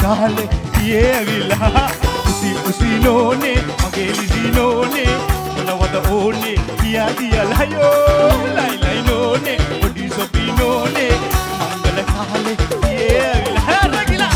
කාලේ ගියවිලා උසි නෝනේ මගේ ලිසි නෝනේ මොනවද ඕනේ කියා දියලයෝ ලයි නෝනේ පොඩි සොපි නෝනේ මංගල කාලේ ගියවිලා රගිලා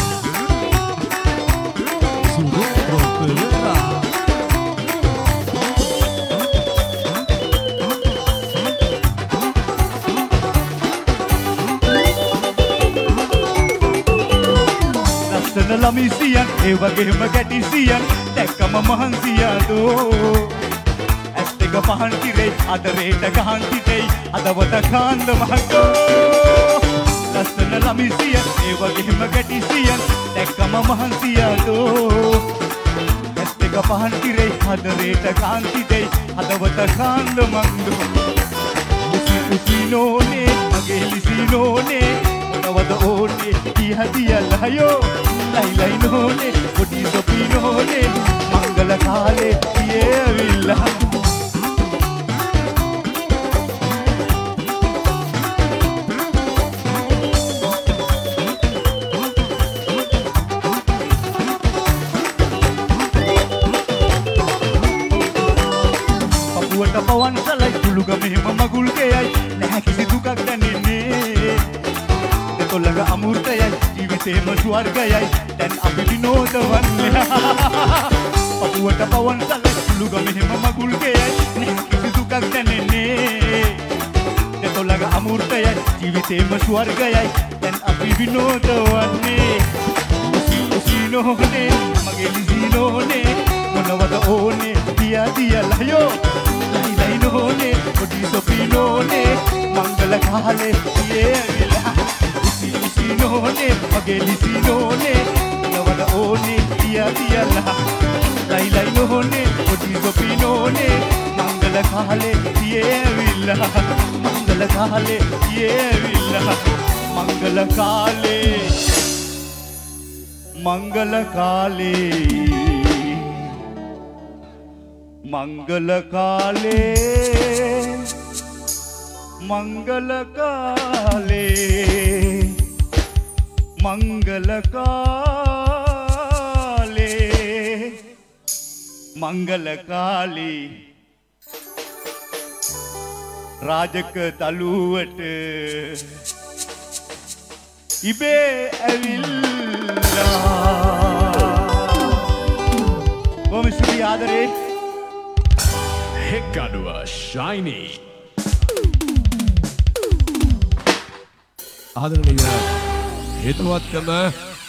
ළමිසියන් ඒ වගේම ගැටිසියන් දැක්කම මහන්සියදෝ ඇස් දෙක පහන් කිරේ අදරේට ගහන් කිටේ අදවත කාන්ද මහතෝ ලස්සන ළමිසියන් ඒ වගේම ගැටිසියන් දැක්කම මහන්සියදෝ ඇස් දෙක පහන් කිරේ අදරේට ගහන් කිටේ අදවත කාන්ද මන්දෝ උසි නෝනේ මගේ ලිසි නෝනේ මොනවද ඕනේ කිහදියලයෝ ලයි නෝනේ පොඩි සොපි නෝනේ මංගල කාලේ ගියවිලා පපුවට පවන් සලයි කුළුගමෙම මගුල් ගයයි නැහැ කිසි දුකක් දැනෙන්නේ දෙතොල්ලක අමෘතයයි ජීවිතේම ස්වර්ගයයි දැන් අපි විනෝදවන්නේ පපුවට පවන් සලයි කුළුගමෙම මගුල් ගයයි නැහැ කිසි දුකක් දැනෙන්නේ දෙතොල්ලක අමෘතයයි ජීවිතේම ස්වර්ගයයි දැන් අපි විනෝදවන්නේ උසි නෝනේ මගේ ලිසි නෝනේ මොනවද ඕනේ දියලයෝ ලයි නෝනේ පොඩි සොපි නෝනේ මංගල කාලේ ගියවිලා උසි නෝනේ මගේ ලිසි නෝනේ මොනවද ඕනේ දියලා ලයි නෝනේ පොඩි සොපි නෝනේ මංගල කාලේ ගියවිලා මංගල කාලේ ගියවිලා මංගල කාලේ මංගල කාලේ මංගල කාලේ මංගල කාලේ මංගල කාලේ මංගල කාලේ රාජක තලුවට ඉබේ ඇවිල්ලා බොහොම ස්තුතියි ආදරේ Hekkaduwa Shiny ආදරණීය හේතුවත්කම